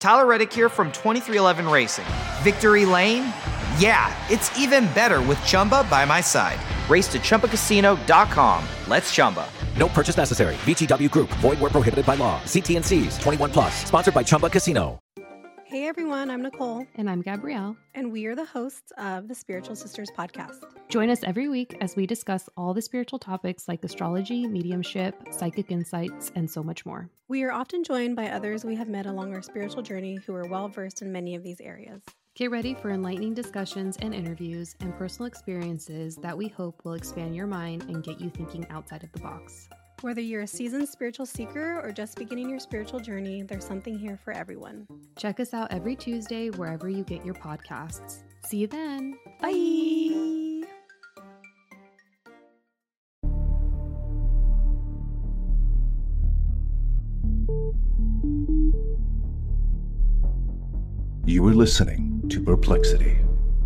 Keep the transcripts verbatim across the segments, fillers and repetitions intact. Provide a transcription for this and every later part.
Tyler Reddick here from twenty-three eleven Racing. Victory Lane? Yeah, it's even better with Chumba by my side. Race to Chumba Casino dot com. Let's Chumba. No purchase necessary. V G W Group. Void where prohibited by law. See T and C's. twenty-one plus. Sponsored by Chumba Casino. Hey everyone, I'm Nicole. And I'm Gabrielle. And we are the hosts of the Spiritual Sisters podcast. Join us every week as we discuss all the spiritual topics like astrology, mediumship, psychic insights, and so much more. We are often joined by others we have met along our spiritual journey who are well versed in many of these areas. Get ready for enlightening discussions and interviews and personal experiences that we hope will expand your mind and get you thinking outside of the box. Whether you're a seasoned spiritual seeker or just beginning your spiritual journey, there's something here for everyone. Check us out every Tuesday wherever you get your podcasts. See you then. Bye. You are listening to Perplexity.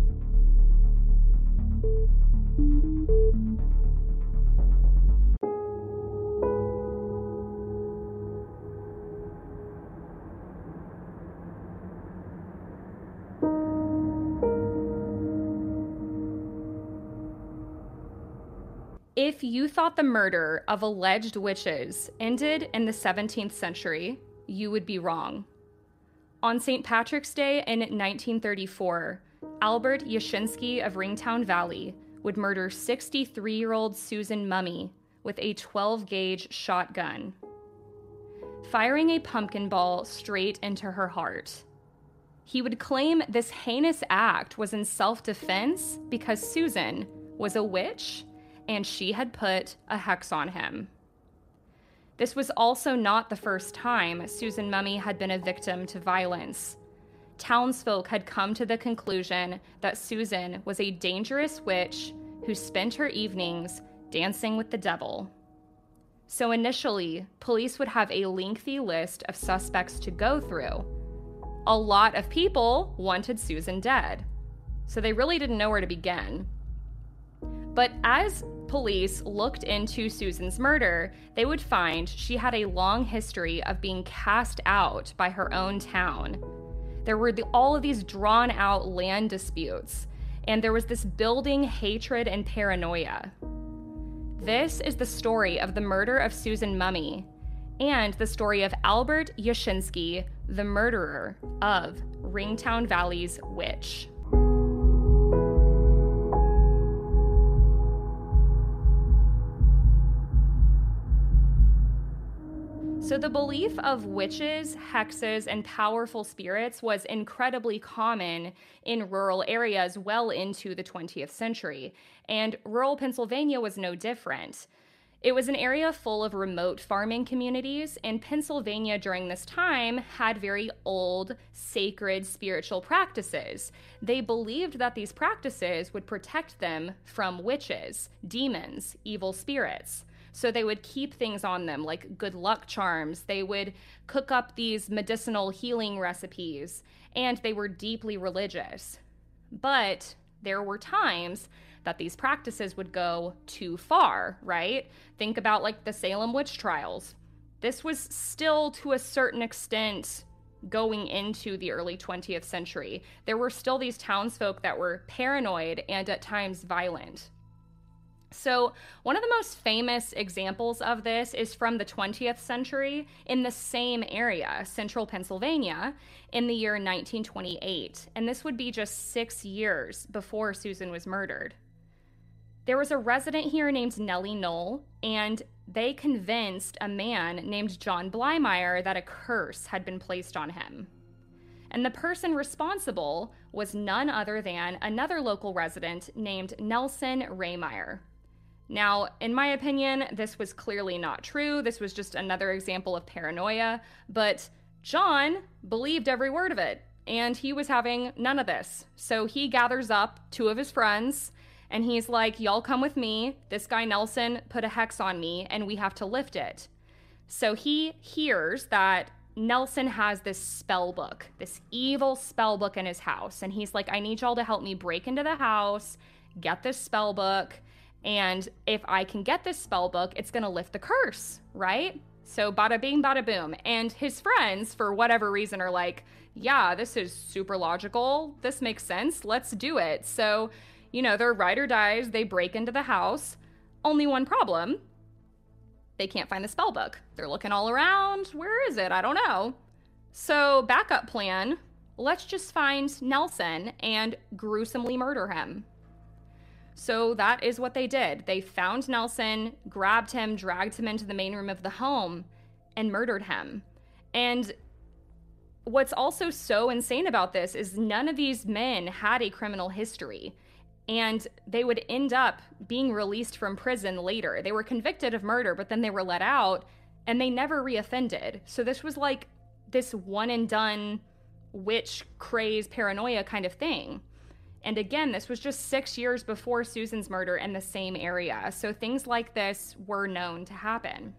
If you thought the murder of alleged witches ended in the seventeenth century, you would be wrong. On Saint Patrick's Day in nineteen thirty-four, Albert Yashinsky of Ringtown Valley would murder sixty-three-year-old Susan Mummy with a twelve gauge shotgun, firing a pumpkin ball straight into her heart. He would claim this heinous act was in self-defense because Susan was a witch and she had put a hex on him. This was also not the first time Susan Mummy had been a victim to violence. Townsfolk had come to the conclusion that Susan was a dangerous witch who spent her evenings dancing with the devil. So initially, police would have a lengthy list of suspects to go through. A lot of people wanted Susan dead, so they really didn't know where to begin. But as police looked into Susan's murder, they would find she had a long history of being cast out by her own town. There were the, all of these drawn-out land disputes, and there was this building hatred and paranoia. This is the story of the murder of Susan Mummy, and the story of Albert Yashinsky, the murderer of Ringtown Valley's witch. So the belief of witches, hexes, and powerful spirits was incredibly common in rural areas well into the twentieth century, and rural Pennsylvania was no different. It was an area full of remote farming communities, and Pennsylvania during this time had very old, sacred spiritual practices. They believed that these practices would protect them from witches, demons, evil spirits. So they would keep things on them like good luck charms. They would cook up these medicinal healing recipes, and they were deeply religious. But there were times that these practices would go too far, right? Think about like the Salem witch trials. This was still to a certain extent going into the early twentieth century. There were still these townsfolk that were paranoid and at times violent. So one of the most famous examples of this is from the twentieth century in the same area, central Pennsylvania, in the year nineteen twenty-eight. And this would be just six years before Susan was murdered. There was a resident here named Nellie Knoll, and they convinced a man named John Blymeyer that a curse had been placed on him. And the person responsible was none other than another local resident named Nelson Raymeyer. Now, in my opinion, this was clearly not true. This was just another example of paranoia, but John believed every word of it, and he was having none of this. So he gathers up two of his friends, and he's like, y'all come with me. This guy Nelson put a hex on me, and we have to lift it. So he hears that Nelson has this spell book, this evil spell book in his house, and he's like, I need y'all to help me break into the house, get this spell book, and if I can get this spell book, it's going to lift the curse, right? So bada bing, bada boom. And his friends, for whatever reason, are like, yeah, this is super logical. This makes sense. Let's do it. So, you know, their ride or dies, they break into the house. Only one problem. They can't find the spell book. They're looking all around. Where is it? I don't know. So, backup plan, let's just find Nelson and gruesomely murder him. So that is what they did. They found Nelson, grabbed him, dragged him into the main room of the home, and murdered him. And what's also so insane about this is none of these men had a criminal history, and they would end up being released from prison later. They were convicted of murder, but then they were let out, and they never reoffended. So this was like this one and done witch craze paranoia kind of thing. And again, this was just six years before Susan's murder in the same area. So things like this were known to happen.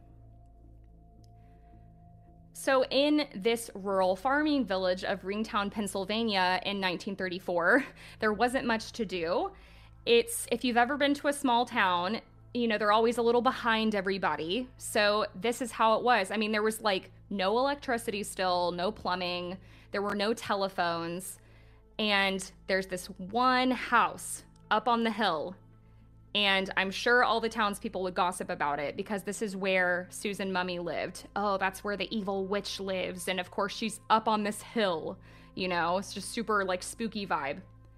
So in this rural farming village of Ringtown, Pennsylvania in nineteen thirty-four, there wasn't much to do. It's, if you've ever been to a small town, you know, they're always a little behind everybody. So this is how it was. I mean, there was like no electricity still, no plumbing, there were no telephones. And there's this one house up on the hill. And I'm sure all the townspeople would gossip about it because this is where Susan Mummy lived. Oh, that's where the evil witch lives. And of course, she's up on this hill. You know, it's just super like spooky vibe.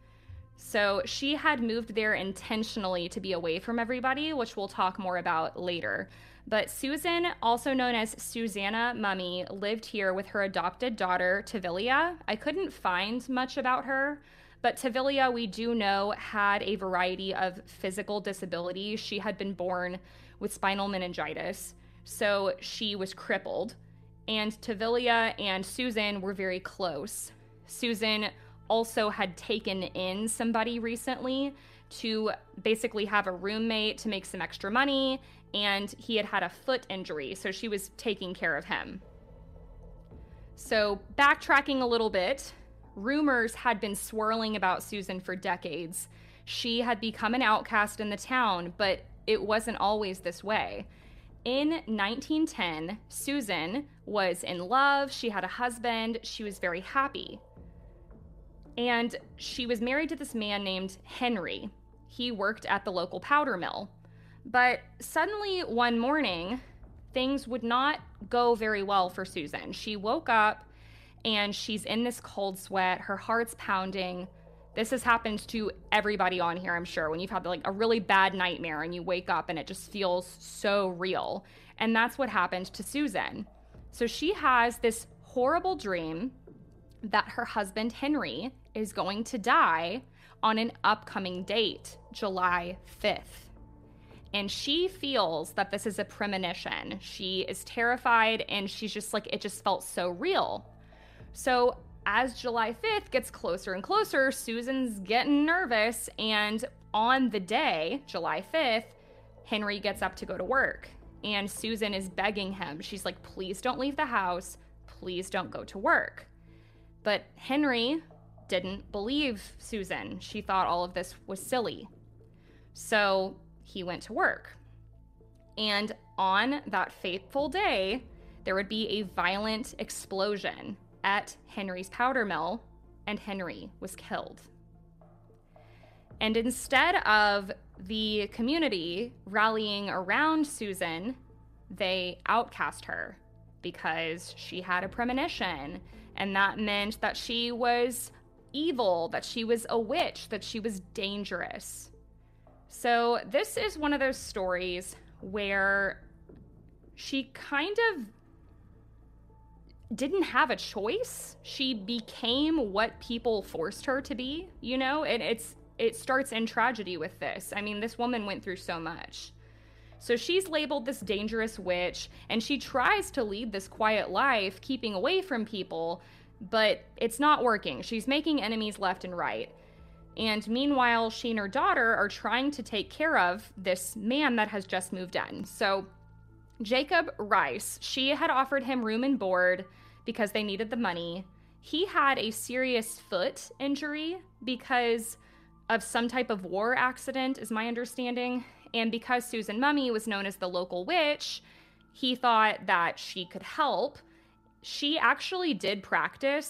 So she had moved there intentionally to be away from everybody, which we'll talk more about later. But Susan, also known as Susanna Mummy, lived here with her adopted daughter, Tavalia. I couldn't find much about her, but Tavalia, we do know, had a variety of physical disabilities. She had been born with spinal meningitis, so she was crippled. And Tavalia and Susan were very close. Susan also had taken in somebody recently to basically have a roommate to make some extra money, and he had had a foot injury, so she was taking care of him. So backtracking a little bit, rumors had been swirling about Susan for decades. She had become an outcast in the town, but it wasn't always this way. In nineteen ten, Susan was in love, she had a husband, she was very happy. And she was married to this man named Henry. He worked at the local powder mill. But suddenly one morning, things would not go very well for Susan. She woke up and she's in this cold sweat, her heart's pounding. This has happened to everybody on here, I'm sure, when you've had like a really bad nightmare and you wake up and it just feels so real. And that's what happened to Susan. So she has this horrible dream that her husband Henry is going to die on an upcoming date, July fifth. And she feels that this is a premonition. She is terrified and she's just like, it just felt so real. So as July fifth gets closer and closer, Susan's getting nervous. And on the day, July fifth, Henry gets up to go to work. And Susan is begging him. She's like, please don't leave the house. Please don't go to work. But Henry didn't believe Susan. She thought all of this was silly. So he went to work. And on that fateful day, there would be a violent explosion at Henry's powder mill, and Henry was killed. And instead of the community rallying around Susan, they outcast her because she had a premonition, and that meant that she was evil, that she was a witch, that she was dangerous. So this is one of those stories where she kind of didn't have a choice. She became what people forced her to be, you know, and it's it starts in tragedy with this. I mean, this woman went through so much. So she's labeled this dangerous witch, and she tries to lead this quiet life, keeping away from people, but it's not working. She's making enemies left and right. And meanwhile, she and her daughter are trying to take care of this man that has just moved in. So Jacob Rice, she had offered him room and board because they needed the money. He had a serious foot injury because of some type of war accident, is my understanding. And because Susan Mummy was known as the local witch, he thought that she could help. She actually did practice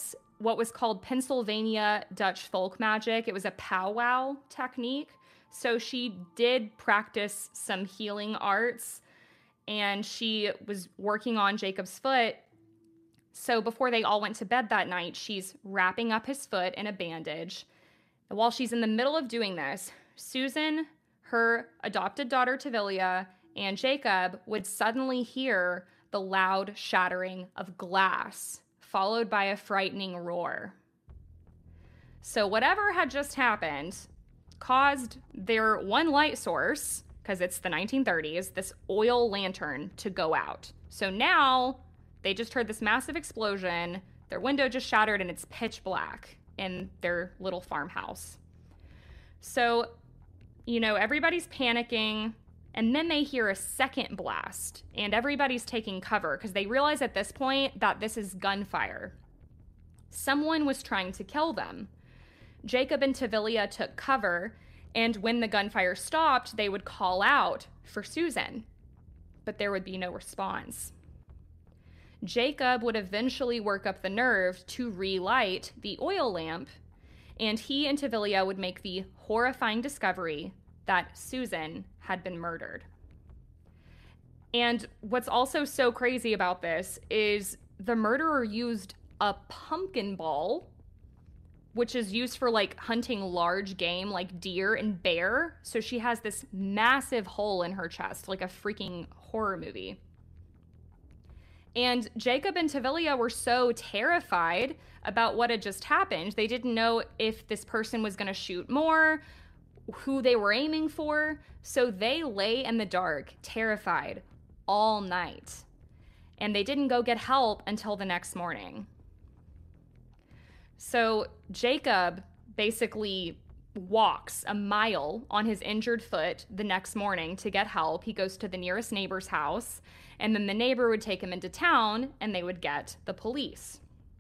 what was called Pennsylvania Dutch folk magic. It was a powwow technique. So she did practice some healing arts, and she was working on Jacob's foot. So before they all went to bed that night, she's wrapping up his foot in a bandage. And while she's in the middle of doing this, Susan, her adopted daughter Tavalia, and Jacob would suddenly hear the loud shattering of glass, followed by a frightening roar. So whatever had just happened caused their one light source, because it's the nineteen thirties, this oil lantern to go out. So now they just heard this massive explosion, their window just shattered, and it's pitch black in their little farmhouse. So, you know, everybody's panicking, and then they hear a second blast, and everybody's taking cover because they realize at this point that this is gunfire. Someone was trying to kill them. Jacob and Tavalia took cover, and when the gunfire stopped, they would call out for Susan, but there would be no response. Jacob would eventually work up the nerve to relight the oil lamp, and he and Tavalia would make the horrifying discovery that Susan had been murdered. And what's also so crazy about this is the murderer used a pumpkin ball, which is used for like hunting large game like deer and bear. So she has this massive hole in her chest, like a freaking horror movie. And Jacob and Tavalia were so terrified about what had just happened. They didn't know if this person was going to shoot more, who they were aiming for. So they lay in the dark, terrified, all night. And they didn't go get help until the next morning. So Jacob basically walks a mile on his injured foot the next morning to get help. He goes to the nearest neighbor's house, and then the neighbor would take him into town, and they would get the police.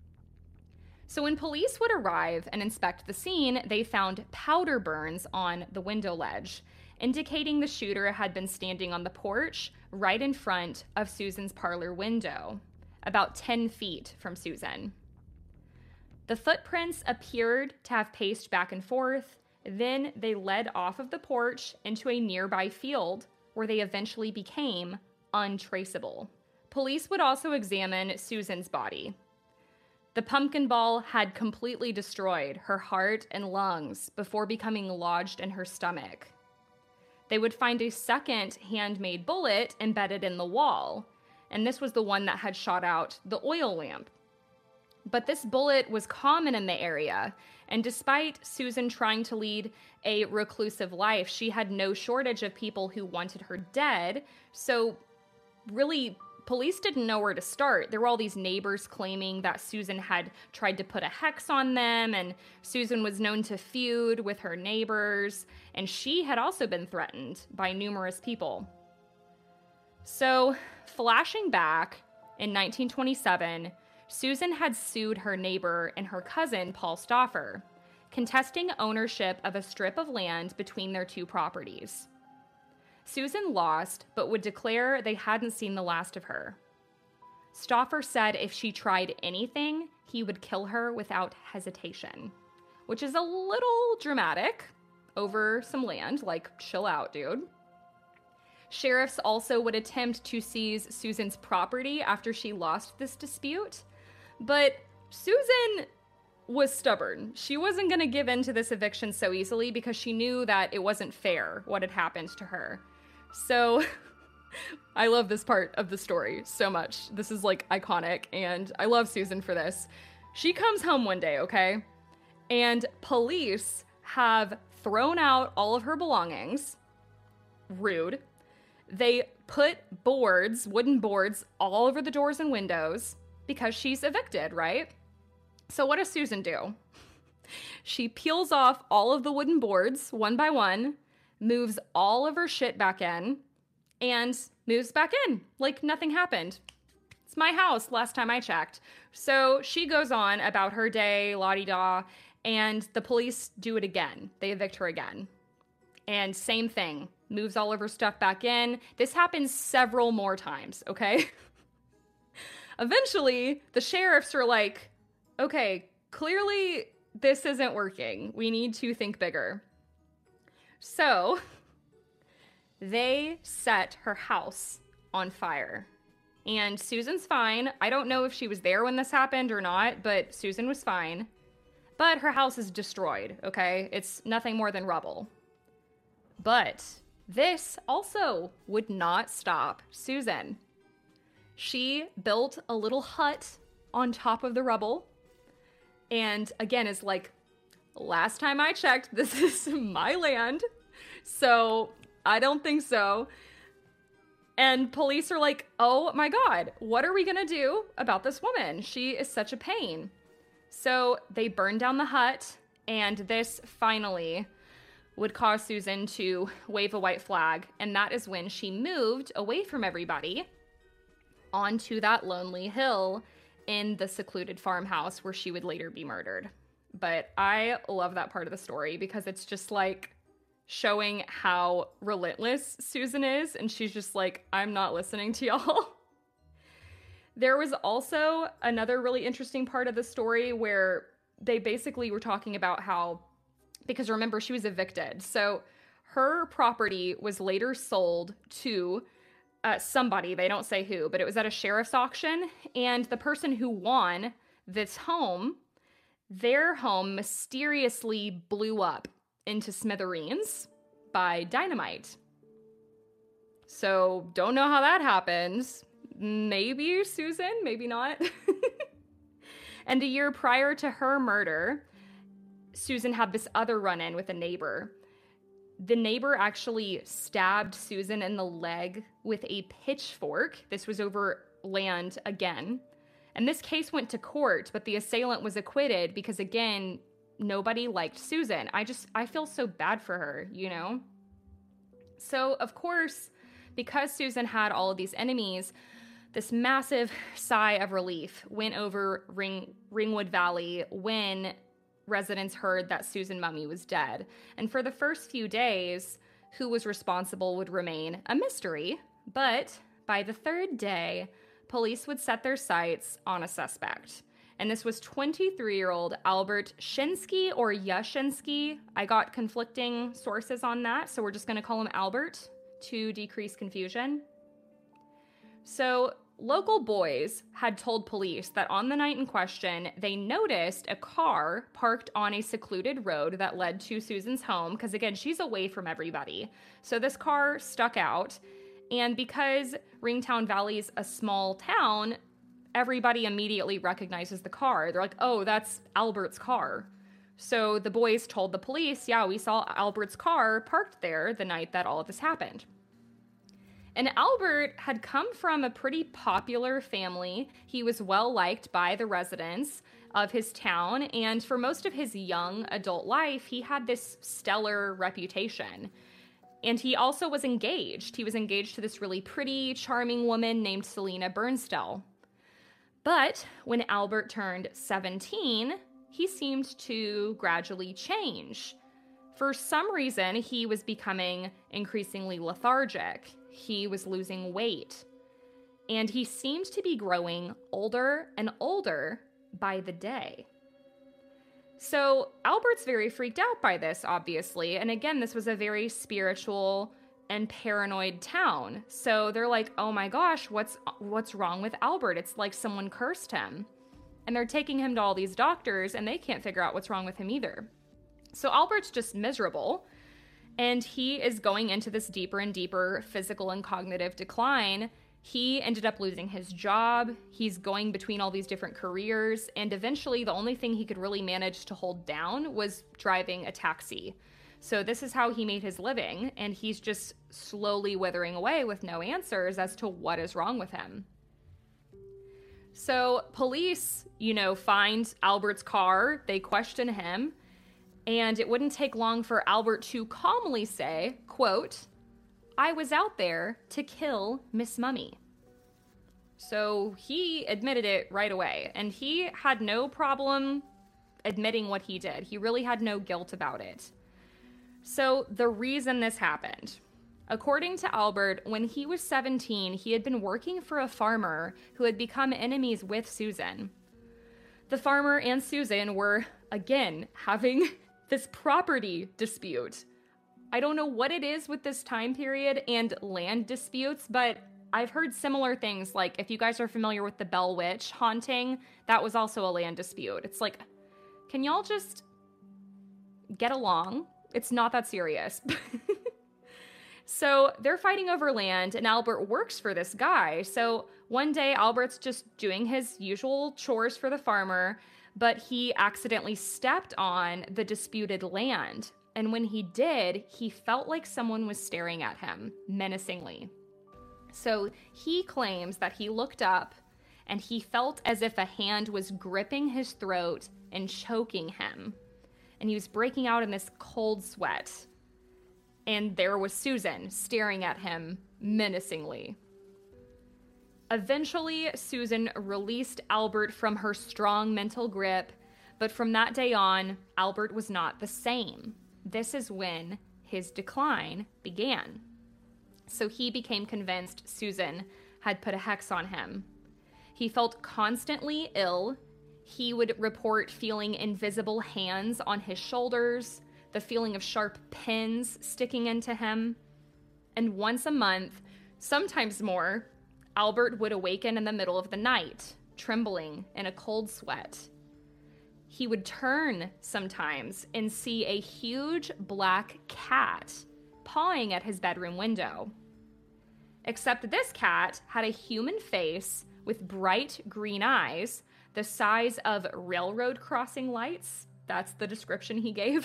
So when police would arrive and inspect the scene, they found powder burns on the window ledge, indicating the shooter had been standing on the porch right in front of Susan's parlor window, about ten feet from Susan. The footprints appeared to have paced back and forth. Then they led off of the porch into a nearby field where they eventually became untraceable. Police would also examine Susan's body. The pumpkin ball had completely destroyed her heart and lungs before becoming lodged in her stomach. They would find a second handmade bullet embedded in the wall, and this was the one that had shot out the oil lamp. But this bullet was common in the area, and despite Susan trying to lead a reclusive life, she had no shortage of people who wanted her dead. So really, police didn't know where to start. There were all these neighbors claiming that Susan had tried to put a hex on them, and Susan was known to feud with her neighbors, and she had also been threatened by numerous people. So, flashing back in nineteen twenty-seven, Susan had sued her neighbor and her cousin, Paul Stauffer, contesting ownership of a strip of land between their two properties. Susan lost, but would declare they hadn't seen the last of her. Stauffer said if she tried anything, he would kill her without hesitation, which is a little dramatic over some land, like, chill out, dude. Sheriffs also would attempt to seize Susan's property after she lost this dispute. But Susan was stubborn. She wasn't going to give in to this eviction so easily because she knew that it wasn't fair what had happened to her. So I love this part of the story so much. This is like iconic, and I love Susan for this. She comes home one day, okay? And police have thrown out all of her belongings. Rude. They put boards, wooden boards, all over the doors and windows, because she's evicted, right? So what does Susan do? She peels off all of the wooden boards one by one, moves all of her shit back in, and moves back in like nothing happened. It's my house, last time I checked. So she goes on about her day, la-di-da, and the police do it again. They evict her again. And same thing, moves all of her stuff back in. This happens several more times, okay? Eventually, the sheriffs are like, okay, clearly this isn't working. We need to think bigger. So they set her house on fire. And Susan's fine. I don't know if she was there when this happened or not, but Susan was fine. But her house is destroyed, okay? It's nothing more than rubble. But this also would not stop Susan. She built a little hut on top of the rubble. And again, is like, last time I checked, this is my land. So I don't think so. And police are like, oh my God, what are we gonna do about this woman? She is such a pain. So they burned down the hut, and this finally would cause Susan to wave a white flag. And that is when she moved away from everybody onto that lonely hill in the secluded farmhouse where she would later be murdered. But I love that part of the story because it's just like showing how relentless Susan is. And she's just like, I'm not listening to y'all. There was also another really interesting part of the story where they basically were talking about how, because remember, she was evicted. So her property was later sold to uh, somebody, they don't say who, but it was at a sheriff's auction. And the person who won this home, their home mysteriously blew up into smithereens by dynamite. So don't know how that happens. Maybe Susan, maybe not. And a year prior to her murder, Susan had this other run-in with a neighbor. The neighbor actually stabbed Susan in the leg with a pitchfork. This was over land again. And this case went to court, but the assailant was acquitted because, again, nobody liked Susan. I just, I feel so bad for her, you know? So, of course, because Susan had all of these enemies, this massive sigh of relief went over Ring, Ringwood Valley when residents heard that Susan Mumme was dead. And for the first few days, who was responsible would remain a mystery. But by the third day, police would set their sights on a suspect. And this was twenty-three-year-old Albert Shinsky or Yashinsky. I got conflicting sources on that, so we're just going to call him Albert to decrease confusion. So local boys had told police that on the night in question, they noticed a car parked on a secluded road that led to Susan's home, because again, she's away from everybody. So this car stuck out, and because Ringtown Valley's a small town, everybody immediately recognizes the car. They're like, oh, that's Albert's car. So the boys told the police, yeah, we saw Albert's car parked there the night that all of this happened. And Albert had come from a pretty popular family. He was well liked by the residents of his town, and for most of his young adult life, he had this stellar reputation. And he also was engaged. He was engaged to this really pretty, charming woman named Selena Bernstell. But when Albert turned seventeen, he seemed to gradually change. For some reason, he was becoming increasingly lethargic. He was losing weight. And he seemed to be growing older and older by the day. So Albert's very freaked out by this, obviously. And again, this was a very spiritual and paranoid town. So they're like, oh my gosh, what's what's wrong with Albert? It's like someone cursed him. And they're taking him to all these doctors, and they can't figure out what's wrong with him either. So Albert's just miserable, and he is going into this deeper and deeper physical and cognitive decline. He ended up losing his job. He's going between all these different careers, and eventually the only thing he could really manage to hold down was driving a taxi. So this is how he made his living, and he's just slowly withering away with no answers as to what is wrong with him. So police, you know, find Albert's car, they question him, and it wouldn't take long for Albert to calmly say, quote, I was out there to kill Miss Mumme. So he admitted it right away, and he had no problem admitting what he did. He really had no guilt about it. So the reason this happened, according to Albert, when he was seventeen, he had been working for a farmer who had become enemies with Susan. The farmer and Susan were, again, having this property dispute. I don't know what it is with this time period and land disputes, but I've heard similar things. Like, if you guys are familiar with the Bell Witch haunting, that was also a land dispute. It's like, can y'all just get along? It's not that serious. So they're fighting over land, and Albert works for this guy. So one day, Albert's just doing his usual chores for the farmer, but he accidentally stepped on the disputed land. And when he did, he felt like someone was staring at him menacingly. So he claims that he looked up and he felt as if a hand was gripping his throat and choking him. And he was breaking out in this cold sweat. And there was Susan staring at him menacingly. Eventually, Susan released Albert from her strong mental grip, but from that day on, Albert was not the same. This is when his decline began. So he became convinced Susan had put a hex on him. He felt constantly ill. He would report feeling invisible hands on his shoulders, the feeling of sharp pins sticking into him. And once a month, sometimes more, Albert would awaken in the middle of the night, trembling in a cold sweat. He would turn sometimes and see a huge black cat pawing at his bedroom window. Except this cat had a human face with bright green eyes, the size of railroad crossing lights. That's the description he gave.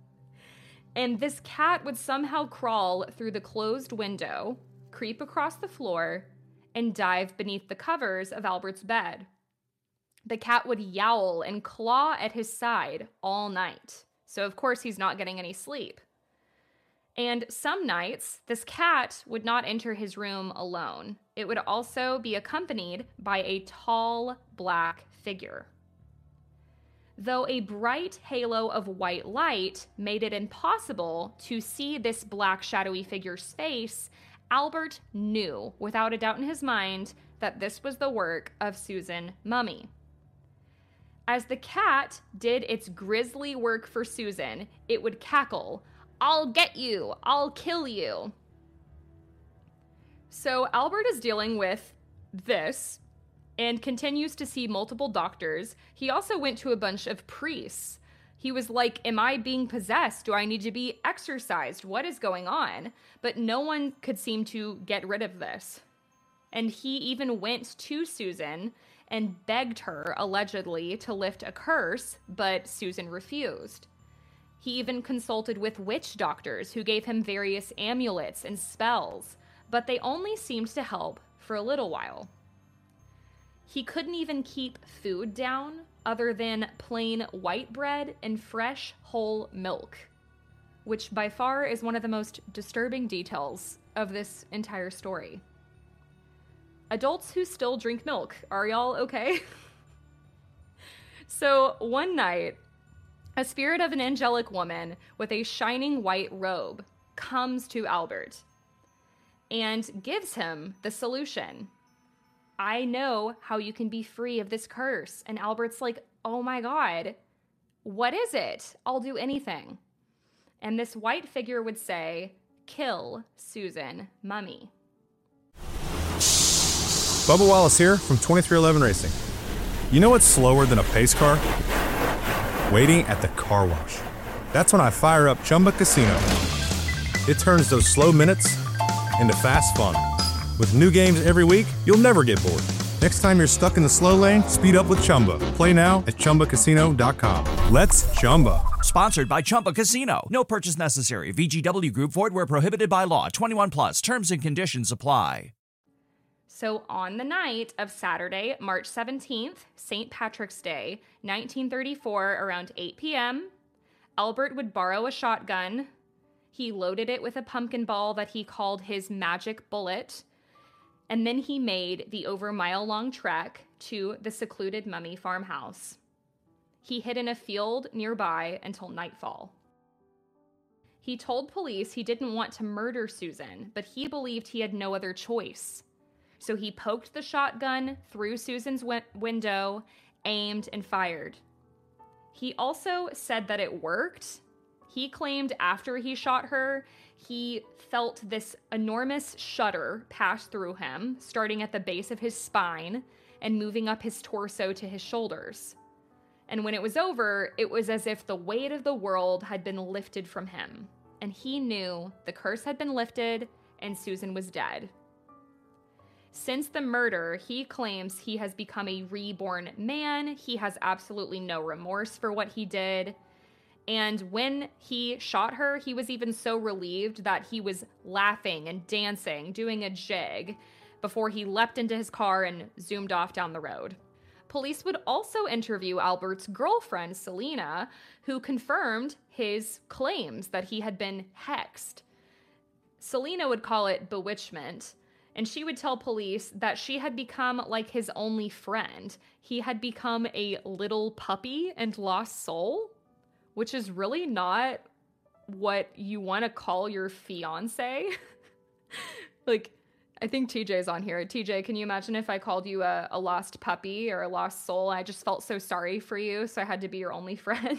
And this cat would somehow crawl through the closed window, creep across the floor, and dive beneath the covers of Albert's bed. The cat would yowl and claw at his side all night. So of course he's not getting any sleep. And some nights, this cat would not enter his room alone. It would also be accompanied by a tall black figure. Though a bright halo of white light made it impossible to see this black shadowy figure's face, Albert knew without a doubt in his mind that this was the work of Susan Mummy. As the cat did its grisly work for Susan, it would cackle, "I'll get you! I'll kill you!" So Albert is dealing with this and continues to see multiple doctors. He also went to a bunch of priests. He was like, am I being possessed? Do I need to be exorcised? What is going on? But no one could seem to get rid of this. And he even went to Susan and begged her, allegedly, to lift a curse, but Susan refused. He even consulted with witch doctors who gave him various amulets and spells, but they only seemed to help for a little while. He couldn't even keep food down other than plain white bread and fresh whole milk, which by far is one of the most disturbing details of this entire story. Adults who still drink milk, are y'all okay? So one night, a spirit of an angelic woman with a shining white robe comes to Albert and gives him the solution. I know how you can be free of this curse. And Albert's like, oh my God, what is it? I'll do anything. And this white figure would say, kill Susan Mummy. Bubba Wallace here from twenty-three eleven Racing. You know what's slower than a pace car? Waiting at the car wash. That's when I fire up Chumba Casino. It turns those slow minutes into fast fun. With new games every week, you'll never get bored. Next time you're stuck in the slow lane, speed up with Chumba. Play now at Chumba Casino dot com. Let's Chumba. Sponsored by Chumba Casino. No purchase necessary. V G W Group. Void where prohibited by law. twenty-one plus. Terms and conditions apply. So on the night of Saturday, March seventeenth, Saint Patrick's Day, nineteen thirty-four, around eight p.m., Albert would borrow a shotgun. He loaded it with a pumpkin ball that he called his magic bullet. And then he made the over mile-long trek to the secluded Mummy farmhouse. He hid in a field nearby until nightfall. He told police he didn't want to murder Susan, but he believed he had no other choice. So he poked the shotgun through Susan's wi- window aimed, and fired. He also said that it worked. He claimed after he shot her, he felt this enormous shudder pass through him, starting at the base of his spine and moving up his torso to his shoulders. And when it was over, it was as if the weight of the world had been lifted from him, and he knew the curse had been lifted and Susan was dead. Since the murder, he claims he has become a reborn man. He has absolutely no remorse for what he did. And when he shot her, he was even so relieved that he was laughing and dancing, doing a jig, before he leapt into his car and zoomed off down the road. Police would also interview Albert's girlfriend, Selena, who confirmed his claims that he had been hexed. Selena would call it bewitchment, and she would tell police that she had become like his only friend. He had become a little puppy and lost soul, which is really not what you want to call your fiance. Like, I think T J's on here. T J, can you imagine if I called you a, a lost puppy or a lost soul? I just felt so sorry for you, so I had to be your only friend.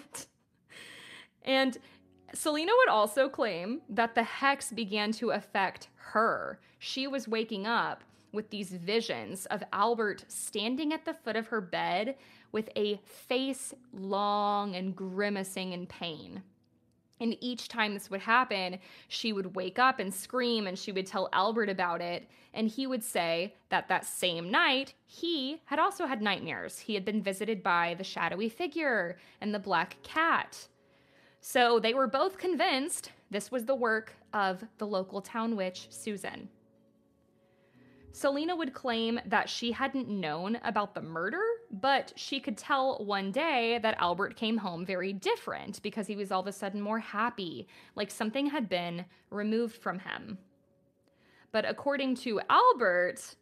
And Selena would also claim that the hex began to affect her. She was waking up with these visions of Albert standing at the foot of her bed with a face long and grimacing in pain. And each time this would happen, she would wake up and scream, and she would tell Albert about it. And he would say that that same night, he had also had nightmares. He had been visited by the shadowy figure and the black cat. So they were both convinced this was the work of the local town witch, Susan. Selena would claim that she hadn't known about the murder, but she could tell one day that Albert came home very different because he was all of a sudden more happy, like something had been removed from him. But according to Albert,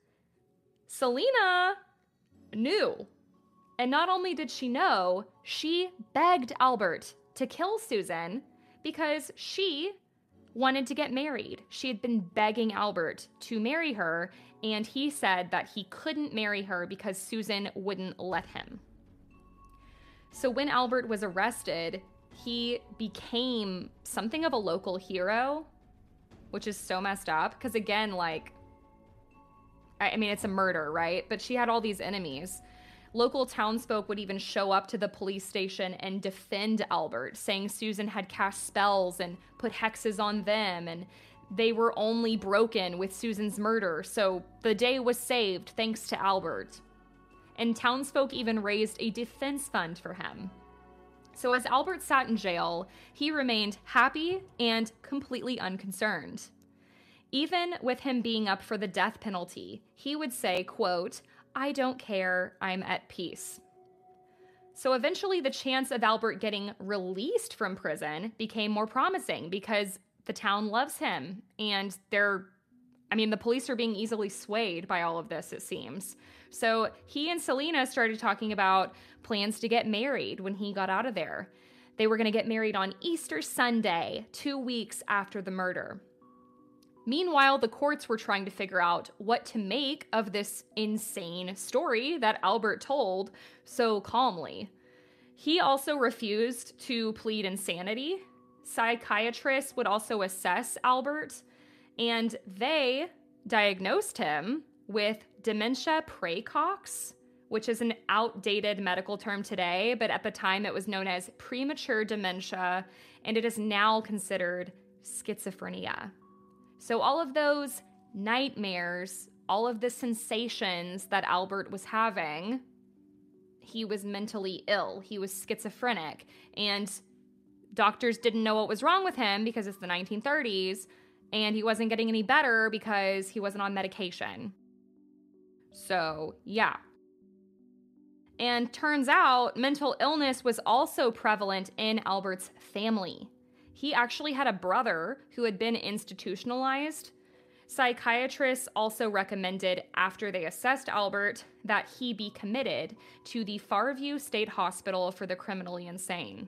Selena knew. And not only did she know, she begged Albert to kill Susan because she wanted to get married. She had been begging Albert to marry her, and he said that he couldn't marry her because Susan wouldn't let him. So when Albert was arrested, he became something of a local hero, which is so messed up because, again, like, I mean, it's a murder, right? But she had all these enemies. Local townsfolk would even show up to the police station and defend Albert, saying Susan had cast spells and put hexes on them, and they were only broken with Susan's murder, so the day was saved thanks to Albert. And townsfolk even raised a defense fund for him. So as Albert sat in jail, he remained happy and completely unconcerned. Even with him being up for the death penalty, he would say, quote, "I don't care, I'm at peace." So eventually the chance of Albert getting released from prison became more promising because the town loves him, and they're, I mean, the police are being easily swayed by all of this, it seems. So he and Selena started talking about plans to get married when he got out of there. They were going to get married on Easter Sunday, two weeks after the murder. Meanwhile, the courts were trying to figure out what to make of this insane story that Albert told so calmly. He also refused to plead insanity. Psychiatrists would also assess Albert, and they diagnosed him with dementia praecox, which is an outdated medical term today, but at the time it was known as premature dementia, and it is now considered schizophrenia. So all of those nightmares, all of the sensations that Albert was having, he was mentally ill. He was schizophrenic, and doctors didn't know what was wrong with him because it's the nineteen thirties, and he wasn't getting any better because he wasn't on medication. So, yeah. And turns out mental illness was also prevalent in Albert's family. He actually had a brother who had been institutionalized. Psychiatrists also recommended, after they assessed Albert, that he be committed to the Farview State Hospital for the Criminally Insane.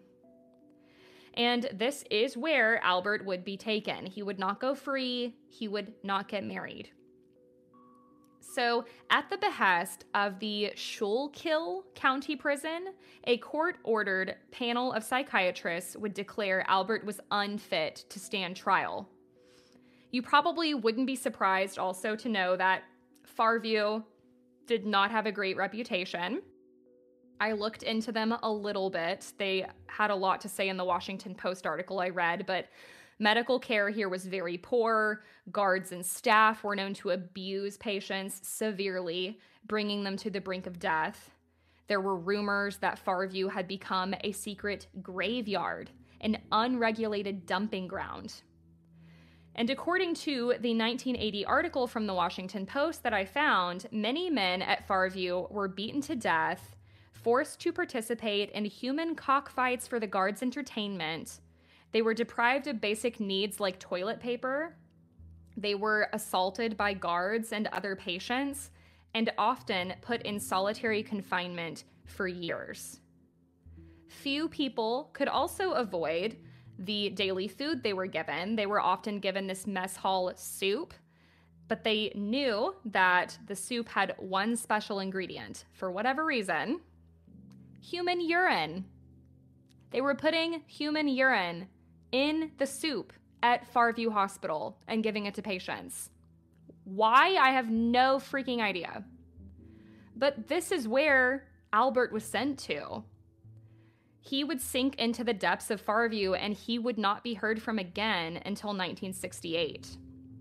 And this is where Albert would be taken. He would not go free. He would not get married. So, at the behest of the Schuylkill County Prison, a court-ordered panel of psychiatrists would declare Albert was unfit to stand trial. You probably wouldn't be surprised also to know that Fairview did not have a great reputation. I looked into them a little bit. They had a lot to say in the Washington Post article I read, but medical care here was very poor. Guards and staff were known to abuse patients severely, bringing them to the brink of death. There were rumors that Fairview had become a secret graveyard, an unregulated dumping ground. And according to the nineteen eighty article from the Washington Post that I found, many men at Fairview were beaten to death, forced to participate in human cockfights for the guards' entertainment. They were deprived of basic needs like toilet paper. They were assaulted by guards and other patients, and often put in solitary confinement for years. Few people could also avoid the daily food they were given. They were often given this mess hall soup, but they knew that the soup had one special ingredient. For whatever reason, human urine. They were putting human urine in the soup at Fairview Hospital and giving it to patients. Why? I have no freaking idea. But this is where Albert was sent to. He would sink into the depths of Fairview and he would not be heard from again until nineteen sixty-eight.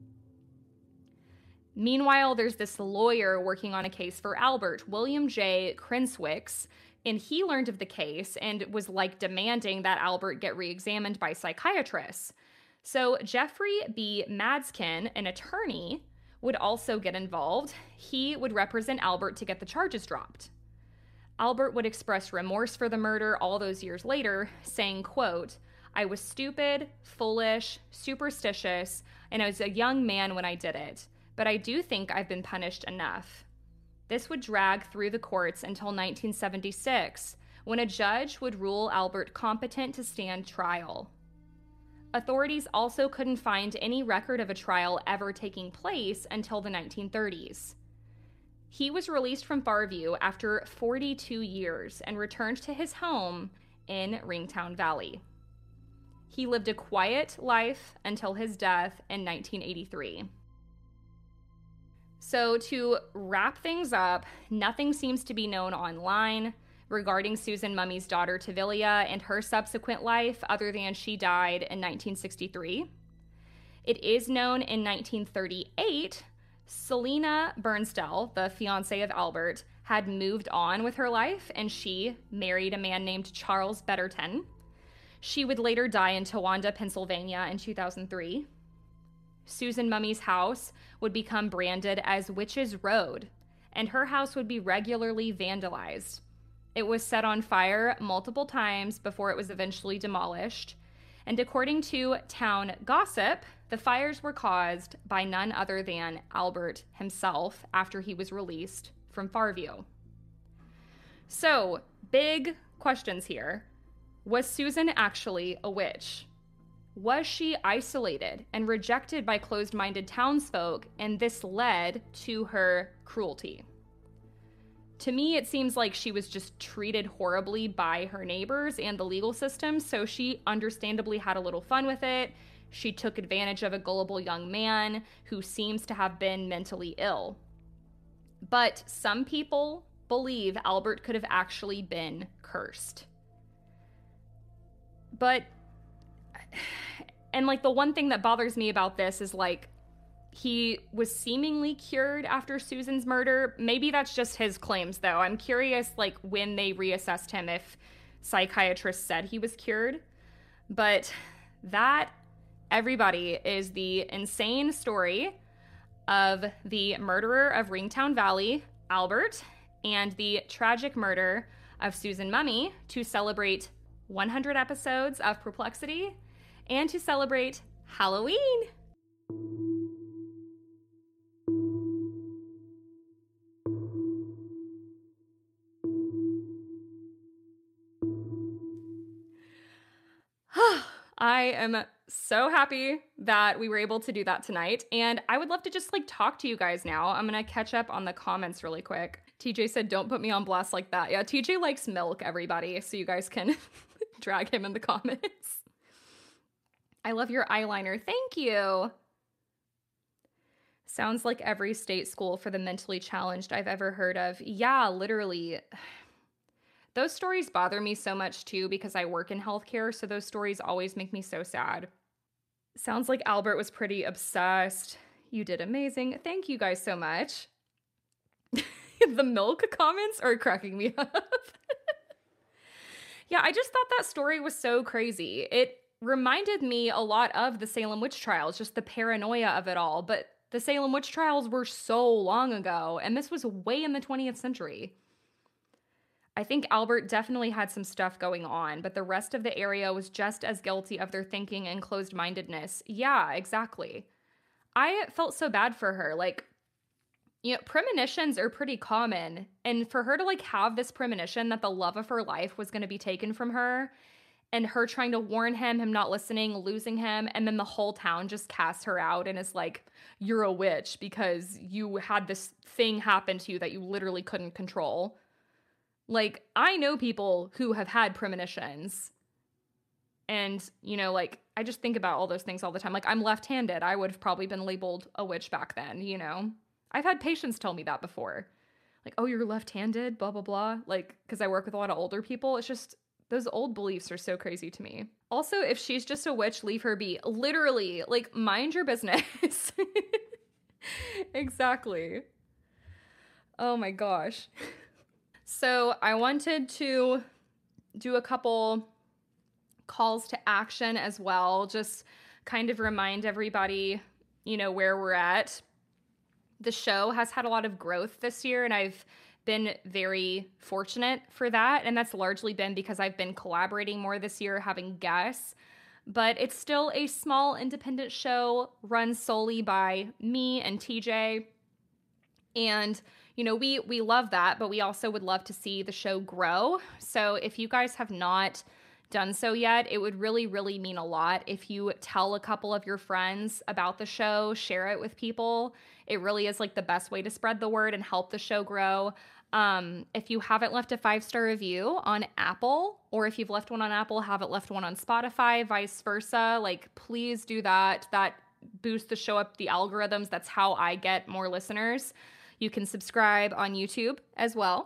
Meanwhile, there's this lawyer working on a case for Albert, William J. Krinswicks, and he learned of the case and was like demanding that Albert get re-examined by psychiatrists. So Jeffrey B. Madskin, an attorney, would also get involved. He would represent Albert to get the charges dropped. Albert would express remorse for the murder all those years later, saying, quote, "I was stupid, foolish, superstitious, and I was a young man when I did it, but I do think I've been punished enough." This would drag through the courts until nineteen seventy-six, when a judge would rule Albert competent to stand trial. Authorities also couldn't find any record of a trial ever taking place until the nineteen thirties. He was released from Fairview after forty-two years and returned to his home in Ringtown Valley. He lived a quiet life until his death in nineteen eighty-three. So to wrap things up, nothing seems to be known online regarding Susan Mummy's daughter Tavalia and her subsequent life other than she died in nineteen sixty-three. It is known in nineteen thirty-eight, Selena Bernstell, the fiance of Albert, had moved on with her life and she married a man named Charles Betterton. She would later die in Towanda, Pennsylvania in two thousand three. Susan Mummy's house would become branded as Witches Road, and her house would be regularly vandalized. It was set on fire multiple times before it was eventually demolished, and according to town gossip, the fires were caused by none other than Albert himself after he was released from Fairview. So, big questions here. Was Susan actually a witch? Was she isolated and rejected by closed-minded townsfolk, and this led to her cruelty? To me, it seems like she was just treated horribly by her neighbors and the legal system, so she understandably had a little fun with it. She took advantage of a gullible young man who seems to have been mentally ill. But some people believe Albert could have actually been cursed. But, and like the one thing that bothers me about this is like, he was seemingly cured after Susan's murder. Maybe that's just his claims, though. I'm curious, like, when they reassessed him, if psychiatrists said he was cured. But that, everybody, is the insane story of the murderer of Ringtown Valley, Albert, and the tragic murder of Susan Mummy, to celebrate one hundred episodes of Perplexity and to celebrate Halloween. I am so happy that we were able to do that tonight. And I would love to just like talk to you guys now. I'm going to catch up on the comments really quick. T J said, don't put me on blast like that. Yeah, T J likes milk, everybody. So you guys can drag him in the comments. I love your eyeliner. Thank you. Sounds like every state school for the mentally challenged I've ever heard of. Yeah, literally. Those stories bother me so much too because I work in healthcare, so those stories always make me so sad. Sounds like Albert was pretty obsessed. You did amazing. Thank you guys so much. The milk comments are cracking me up. Yeah, I just thought that story was so crazy. It reminded me a lot of the Salem witch trials, just the paranoia of it all. But the Salem witch trials were so long ago, and this was way in the twentieth century. I think Albert definitely had some stuff going on, but the rest of the area was just as guilty of their thinking and closed-mindedness. Yeah, exactly. I felt so bad for her. Like, you know, premonitions are pretty common, and for her to like have this premonition that the love of her life was going to be taken from her, and her trying to warn him, him not listening, losing him, and then the whole town just casts her out and is like, you're a witch because you had this thing happen to you that you literally couldn't control. Like, I know people who have had premonitions, and, you know, like, I just think about all those things all the time. Like, I'm left-handed. I would have probably been labeled a witch back then, you know? I've had patients tell me that before. Like, oh, you're left-handed, blah, blah, blah. Like, because I work with a lot of older people. It's just, those old beliefs are so crazy to me. Also, if she's just a witch, leave her be. Literally, like, mind your business. Exactly. Oh my gosh. So I wanted to do a couple calls to action as well. Just kind of remind everybody, you know, where we're at. The show has had a lot of growth this year, and I've been very fortunate for that. And that's largely been because I've been collaborating more this year, having guests. But it's still a small independent show run solely by me and T J. And, you know, we we love that, but we also would love to see the show grow. So if you guys have not done so yet, it would really, really mean a lot if you tell a couple of your friends about the show, share it with people. It really is like the best way to spread the word and help the show grow. Um, if you haven't left a five-star review on Apple, or if you've left one on Apple, haven't left one on Spotify, vice versa, like, please do that. That boosts the show up the algorithms. That's how I get more listeners. You can subscribe on YouTube as well.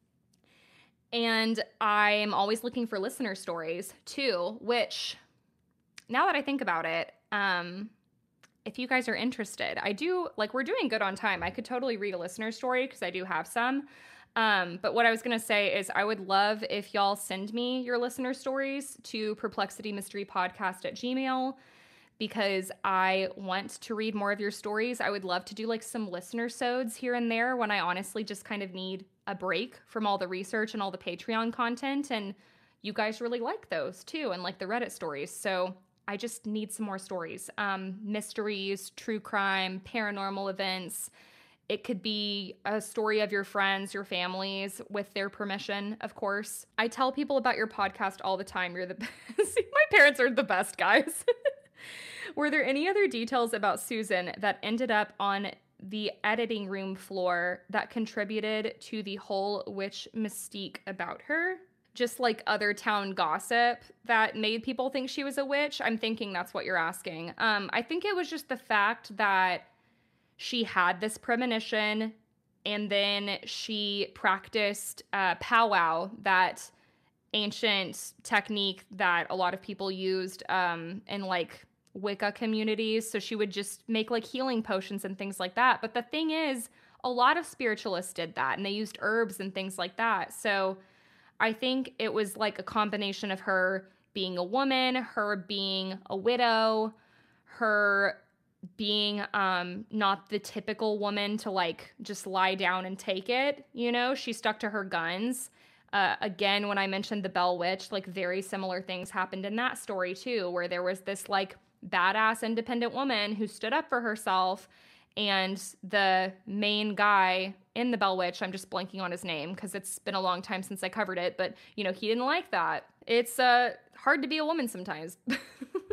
And I'm always looking for listener stories too, which, now that I think about it, um, if you guys are interested, I do, like, we're doing good on time. I could totally read a listener story because I do have some. Um, but what I was going to say is I would love if y'all send me your listener stories to perplexity mystery podcast at gmail, because I want to read more of your stories. I would love to do like some listener sods here and there when I honestly just kind of need a break from all the research and all the Patreon content. And you guys really like those too, and like the Reddit stories. So I just need some more stories. Um, mysteries, true crime, paranormal events. It could be a story of your friends, your families, with their permission, of course. I tell people about your podcast all the time. You're the best. My parents are the best, guys. Were there any other details about Susan that ended up on the editing room floor that contributed to the whole witch mystique about her? Just like other town gossip that made people think she was a witch? I'm thinking that's what you're asking. Um, I think it was just the fact that she had this premonition, and then she practiced uh, powwow, that ancient technique that a lot of people used um, in like Wicca communities. So she would just make like healing potions and things like that. But the thing is, a lot of spiritualists did that, and they used herbs and things like that. So I think it was like a combination of her being a woman, her being a widow, her being um, not the typical woman to like just lie down and take it. You know, she stuck to her guns. Uh, again, when I mentioned the Bell Witch, like very similar things happened in that story too, where there was this like badass independent woman who stood up for herself, and the main guy in the Bell Witch, I'm just blanking on his name because it's been a long time since I covered it, but you know, he didn't like that. It's uh, hard to be a woman sometimes.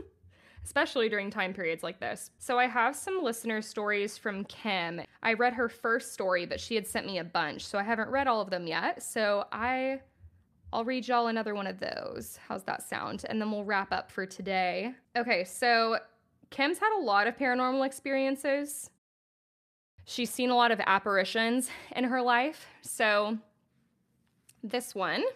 especially during time periods like this. So I have some listener stories from Kim. I read her first story, but she had sent me a bunch, so I haven't read all of them yet. So I, I'll read y'all another one of those. How's that sound? And then we'll wrap up for today. Okay, so Kim's had a lot of paranormal experiences. She's seen a lot of apparitions in her life. So this one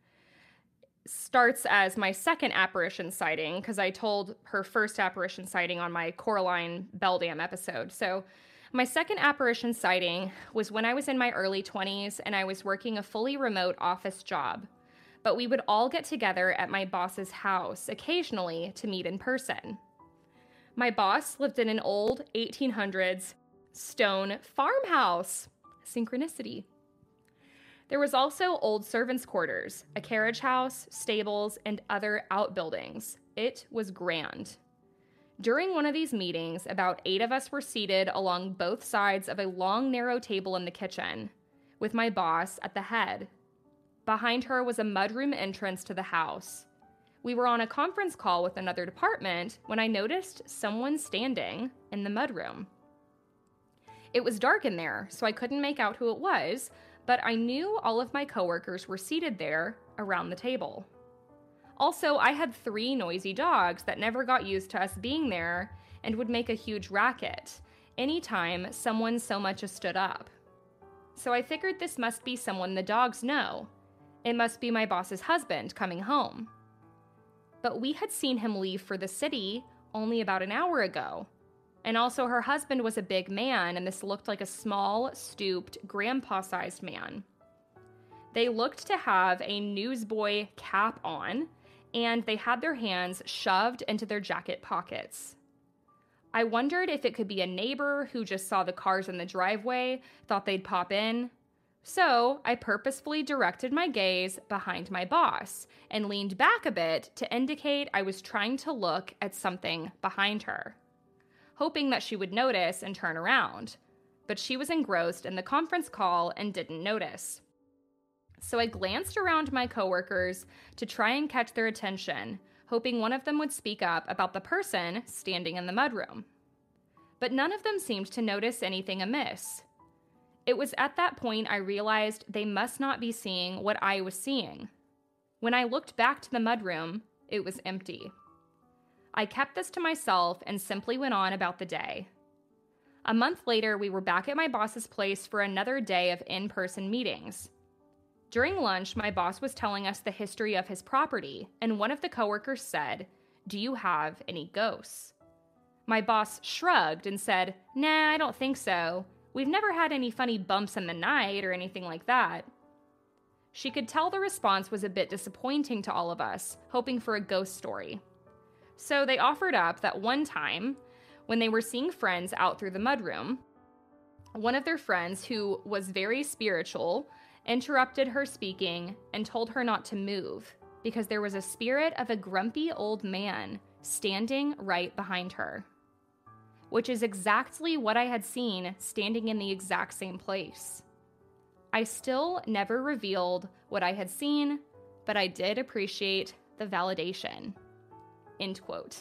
starts as my second apparition sighting, because I told her first apparition sighting on my Coraline Bell Dam episode. So my second apparition sighting was when I was in my early twenties and I was working a fully remote office job. But we would all get together at my boss's house occasionally to meet in person. My boss lived in an old eighteen hundreds stone farmhouse. Synchronicity. There was also old servants' quarters, a carriage house, stables, and other outbuildings. It was grand. During one of these meetings, about eight of us were seated along both sides of a long, narrow table in the kitchen, with my boss at the head. Behind her was a mudroom entrance to the house. We were on a conference call with another department when I noticed someone standing in the mudroom. It was dark in there, so I couldn't make out who it was, but I knew all of my coworkers were seated there around the table. Also, I had three noisy dogs that never got used to us being there and would make a huge racket anytime someone so much as stood up. So I figured this must be someone the dogs know. It must be my boss's husband coming home. But we had seen him leave for the city only about an hour ago. And also her husband was a big man, and this looked like a small, stooped, grandpa-sized man. They looked to have a newsboy cap on, and they had their hands shoved into their jacket pockets. I wondered if it could be a neighbor who just saw the cars in the driveway, thought they'd pop in. So I purposefully directed my gaze behind my boss and leaned back a bit to indicate I was trying to look at something behind her, hoping that she would notice and turn around. But she was engrossed in the conference call and didn't notice. So I glanced around my coworkers to try and catch their attention, hoping one of them would speak up about the person standing in the mudroom. But none of them seemed to notice anything amiss. It was at that point I realized they must not be seeing what I was seeing. When I looked back to the mudroom, it was empty. I kept this to myself and simply went on about the day. A month later, we were back at my boss's place for another day of in-person meetings. During lunch, my boss was telling us the history of his property, and one of the coworkers said, "Do you have any ghosts?" My boss shrugged and said, "Nah, I don't think so. We've never had any funny bumps in the night or anything like that." She could tell the response was a bit disappointing to all of us, hoping for a ghost story. So they offered up that one time, when they were seeing friends out through the mudroom, one of their friends, who was very spiritual, interrupted her speaking and told her not to move because there was a spirit of a grumpy old man standing right behind her, which is exactly what I had seen standing in the exact same place. I still never revealed what I had seen, but I did appreciate the validation. End quote.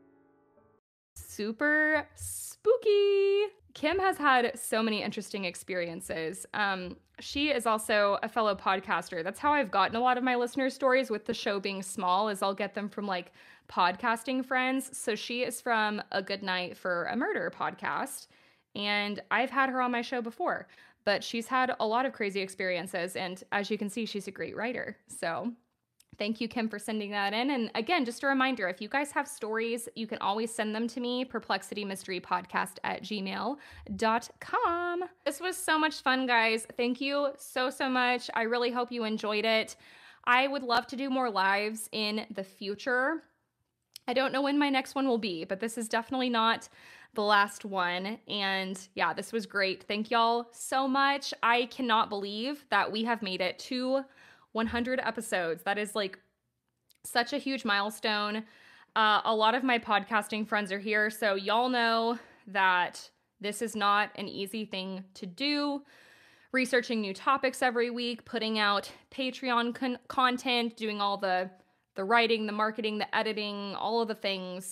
Super spooky. Kim has had so many interesting experiences. Um, she is also a fellow podcaster. That's how I've gotten a lot of my listener stories, with the show being small, is I'll get them from like podcasting friends. So she is from A Good Night for a Murder podcast, and I've had her on my show before, but she's had a lot of crazy experiences. And as you can see, she's a great writer. So thank you, Kim, for sending that in. And again, just a reminder, if you guys have stories, you can always send them to me, perplexitymysterypodcast at gmail dot com. This was so much fun, guys. Thank you so, so much. I really hope you enjoyed it. I would love to do more lives in the future. I don't know when my next one will be, but this is definitely not the last one. And yeah, this was great. Thank y'all so much. I cannot believe that we have made it to one hundred episodes. That is like such a huge milestone. Uh, a lot of my podcasting friends are here, so y'all know that this is not an easy thing to do. Researching new topics every week, putting out Patreon con- content, doing all the the writing, the marketing, the editing, all of the things.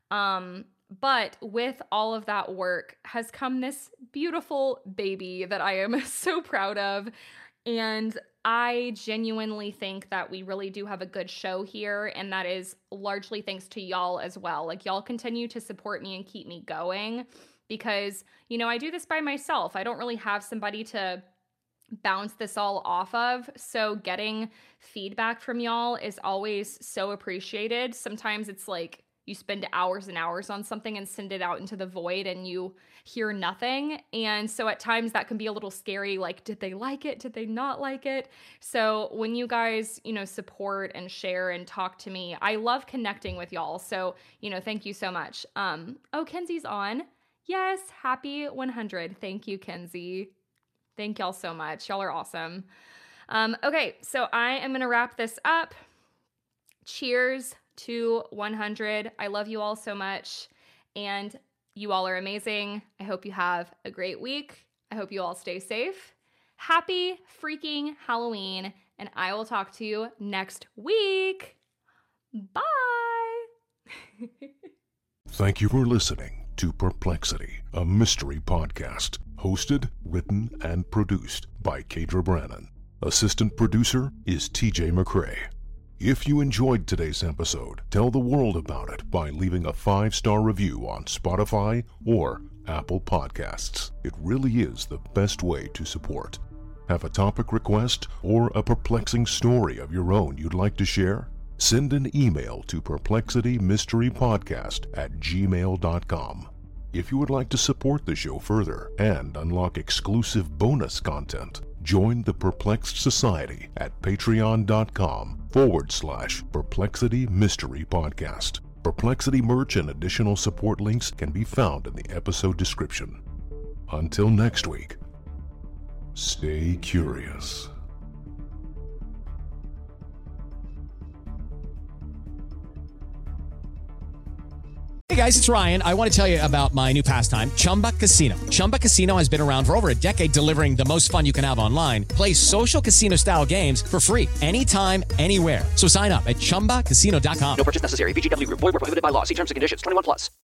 Um, but with all of that work has come this beautiful baby that I am so proud of. And I genuinely think that we really do have a good show here, and that is largely thanks to y'all as well. Like, y'all continue to support me and keep me going because, you know, I do this by myself. I don't really have somebody to bounce this all off of. So getting feedback from y'all is always so appreciated. Sometimes it's like you spend hours and hours on something and send it out into the void and you hear nothing. And so at times that can be a little scary. Like, did they like it? Did they not like it? So when you guys, you know, support and share and talk to me, I love connecting with y'all. So, you know, thank you so much. Um, oh, Kenzie's on. Yes. Happy one hundred. Thank you, Kenzie. Thank y'all so much. Y'all are awesome. Um, okay. So I am going to wrap this up. Cheers to one hundred. I love you all so much, and you all are amazing. I hope you have a great week. I hope you all stay safe. Happy freaking Halloween, and I will talk to you next week. Bye. Thank you for listening to Perplexity, a mystery podcast, hosted, written, and produced by Kadra Brannon. Assistant producer is T J McCrae. If you enjoyed today's episode, tell the world about it by leaving a five-star review on Spotify or Apple Podcasts. It really is the best way to support. Have a topic request or a perplexing story of your own you'd like to share? Send an email to perplexitymysterypodcast at gmail dot com. If you would like to support the show further and unlock exclusive bonus content, join the Perplexed Society at patreon.com forward slash Perplexity Mystery Podcast. Perplexity merch and additional support links can be found in the episode description. Until next week, stay curious. Hey guys, it's Ryan. I want to tell you about my new pastime, Chumba Casino. Chumba Casino has been around for over a decade, delivering the most fun you can have online. Play social casino style games for free anytime, anywhere. So sign up at chumba casino dot com. No purchase necessary. V G W Group. Void where prohibited by law. See terms and conditions. twenty-one plus.